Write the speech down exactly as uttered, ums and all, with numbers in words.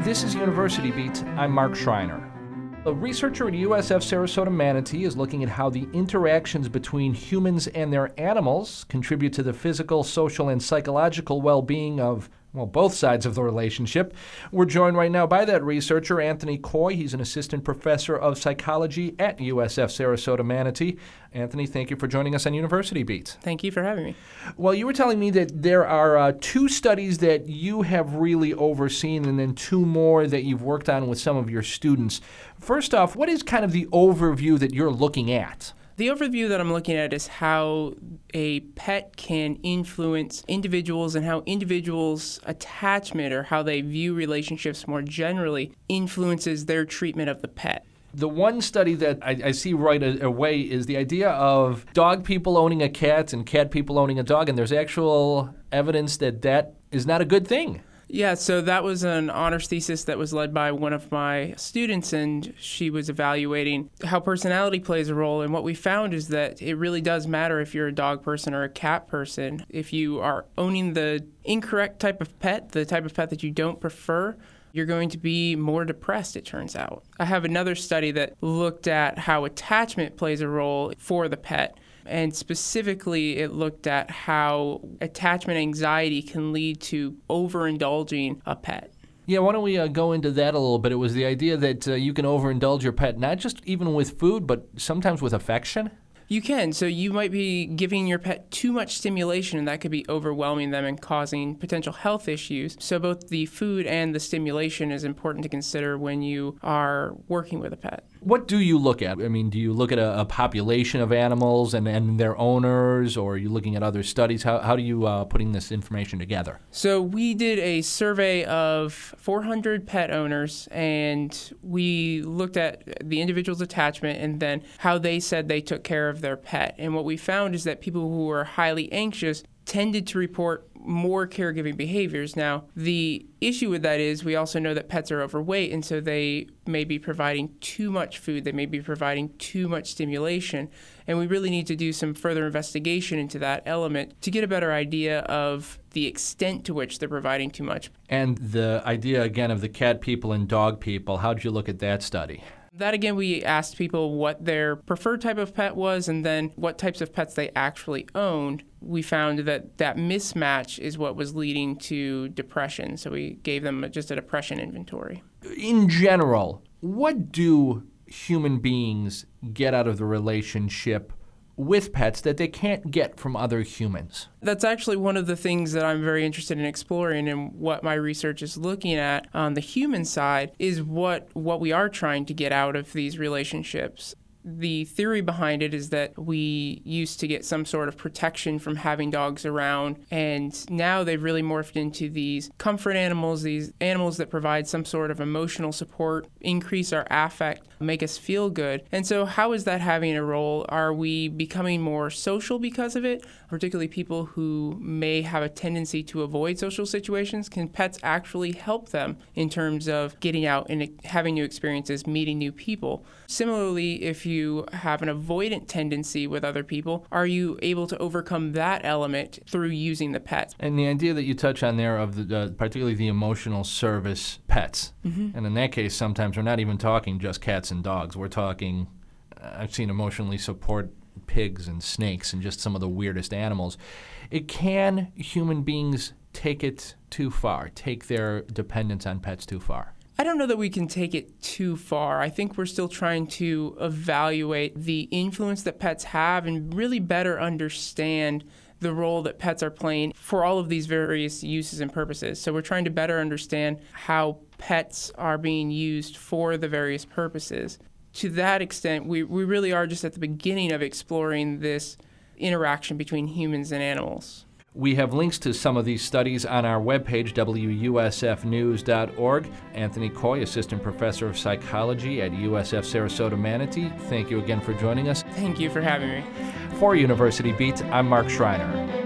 This is University Beat. I'm Mark Schreiner. A researcher at U S F Sarasota Manatee is looking at how the interactions between humans and their animals contribute to the physical, social, and psychological well-being of, well, both sides of the relationship. We're joined right now by that researcher, Anthony Coy. He's an assistant professor of psychology at U S F Sarasota Manatee. Anthony, thank you for joining us on University Beat. Thank you for having me. Well, you were telling me that there are uh, two studies that you have really overseen and then two more that you've worked on with some of your students. First off, what is kind of the overview that you're looking at? The overview that I'm looking at is how a pet can influence individuals and how individuals' attachment or how they view relationships more generally influences their treatment of the pet. The one study that I, I see right a- away is the idea of dog people owning a cat and cat people owning a dog, and there's actual evidence that that is not a good thing. Yeah, so that was an honors thesis that was led by one of my students, and she was evaluating how personality plays a role. And what we found is that it really does matter if you're a dog person or a cat person. If you are owning the incorrect type of pet, the type of pet that you don't prefer, you're going to be more depressed, it turns out. I have another study that looked at how attachment plays a role for the pet. And specifically, it looked at how attachment anxiety can lead to overindulging a pet. Yeah, why don't we uh, go into that a little bit? It was the idea that uh, you can overindulge your pet, not just even with food, but sometimes with affection. You can. So you might be giving your pet too much stimulation, and that could be overwhelming them and causing potential health issues. So both the food and the stimulation is important to consider when you are working with a pet. What do you look at? I mean, do you look at a, a population of animals and, and their owners, or are you looking at other studies? How, how do you uh, putting this information together? So we did a survey of four hundred pet owners, and we looked at the individual's attachment and then how they said they took care of their pet. And what we found is that people who were highly anxious tended to report more caregiving behaviors. Now, the issue with that is we also know that pets are overweight, and so they may be providing too much food. They may be providing too much stimulation. And we really need to do some further investigation into that element to get a better idea of the extent to which they're providing too much. And the idea, again, of the cat people and dog people, how did you look at that study? That, again, we asked people what their preferred type of pet was and then what types of pets they actually owned. We found that that mismatch is what was leading to depression. So we gave them just a depression inventory. In general, what do human beings get out of the relationship with pets that they can't get from other humans? That's actually one of the things that I'm very interested in exploring, and what my research is looking at on the human side is what, what we are trying to get out of these relationships. The theory behind it is that we used to get some sort of protection from having dogs around, and now they've really morphed into these comfort animals, these animals that provide some sort of emotional support, increase our affect, make us feel good. And so how is that having a role? Are we becoming more social because of it? Particularly people who may have a tendency to avoid social situations. Can pets actually help them in terms of getting out and having new experiences, meeting new people? Similarly, if you have an avoidant tendency with other people, are you able to overcome that element through using the pet? And the idea that you touch on there of the, uh, particularly the emotional service pets, mm-hmm. and in that case, sometimes we're not even talking just cats and dogs. We're talking, uh, I've seen emotionally support pigs and snakes and just some of the weirdest animals. It can human beings take it too far, take their dependence on pets too far? I don't know that we can take it too far. I think we're still trying to evaluate the influence that pets have and really better understand the role that pets are playing for all of these various uses and purposes. So we're trying to better understand how pets are being used for the various purposes. To that extent, we, we really are just at the beginning of exploring this interaction between humans and animals. We have links to some of these studies on our webpage, W U S F news dot org. Anthony Coy, Assistant Professor of Psychology at U S F Sarasota Manatee, thank you again for joining us. Thank you for having me. For University Beat, I'm Mark Schreiner.